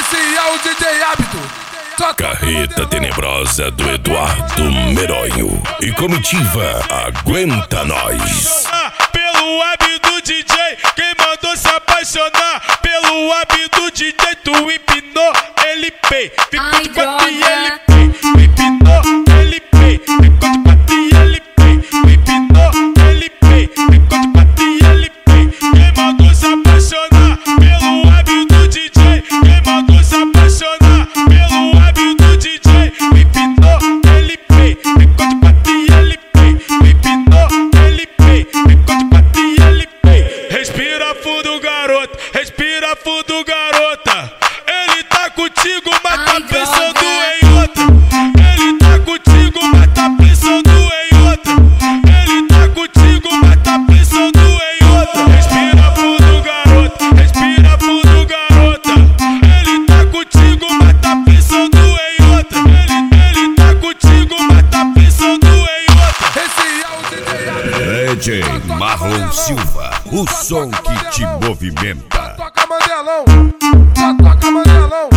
Esse é o DJ Hábito. Carreta tenebrosa do Eduardo Meronho e comitiva Aguenta Nós. Pelo hábito DJ, quem mandou se apaixonar? Pelo hábito DJ, tu empinou, ele pei. Ficou de quatro e ele pei. Empinou, ele pei. Ficou de quatro e ele pei. Empinou, ele pei. Ficou de quatro e ele pei. Quem mandou se apaixonar? Pelo hábito DJ, quem mandou se apaixonar? Pelo hábito DJ, empinou, ele pei. Ficou de quatro e ele pei. Empinou, ele pei. Ficou de quatro e ele pei. Respira fundo, garoto. Respira fundo, garota. Ele tá contigo, mas tá pensando em outra. Ele tá contigo, mas tá pensando em outra. Ele tá contigo, mas tá pensando em outra. Respira fundo, garoto. Respira fundo, garota. Ele tá contigo, mas tá pensando em outra. Ele tá contigo, mas tá pensando em outra. Esse é o DJ DJ Marlon Silva, o som que te movimenta. toca Mandelão, só toca Mandelão.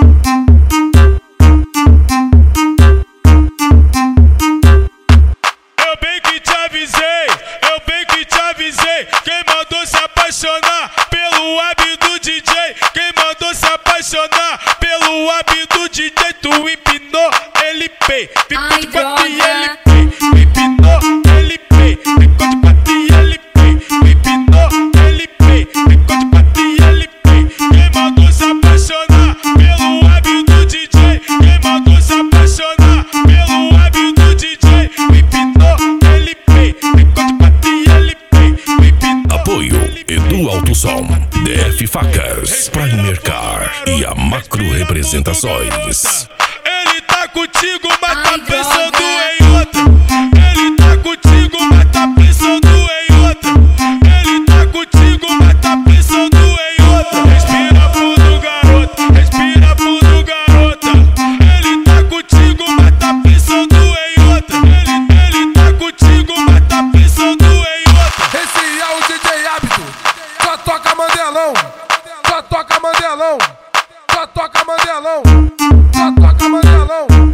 Eu bem que te avisei, eu bem que te avisei. Quem mandou se apaixonar? Pelo hábito DJ. Quem mandou se apaixonar? Pelo hábito DJ. Tu empinou, ele pei. Ficou de quatro e ele pei. Empinou, ele pei. Ficou de quatro e ele pei. Empinou, ele pei. Ficou de quatro e ele pei. Quem mandou se apaixonar? Pelo hábito DJ. Quem mandou se apaixonar? Pelo hábito DJ. Empinou, ele pei. Ficou de quatro e ele pei. Empinou, Apoio Edu Alto Som, DF Facas, Primer Car e a Macro Representações. ele tá contigo, mas tá pensando em outra. Ele tá contigo, mas tá pensando em outra. Ele tá contigo, mas tá pensando em outra. Respira fundo, garoto. Respira fundo, garota. Ele tá contigo, mas tá pensando em outra. Ele tá contigo, mas tá pensando em outra. Esse é o DJ Hábito. Só toca Mandelão, só toca Mandelão, só toca Mandelão, só toca Mandelão.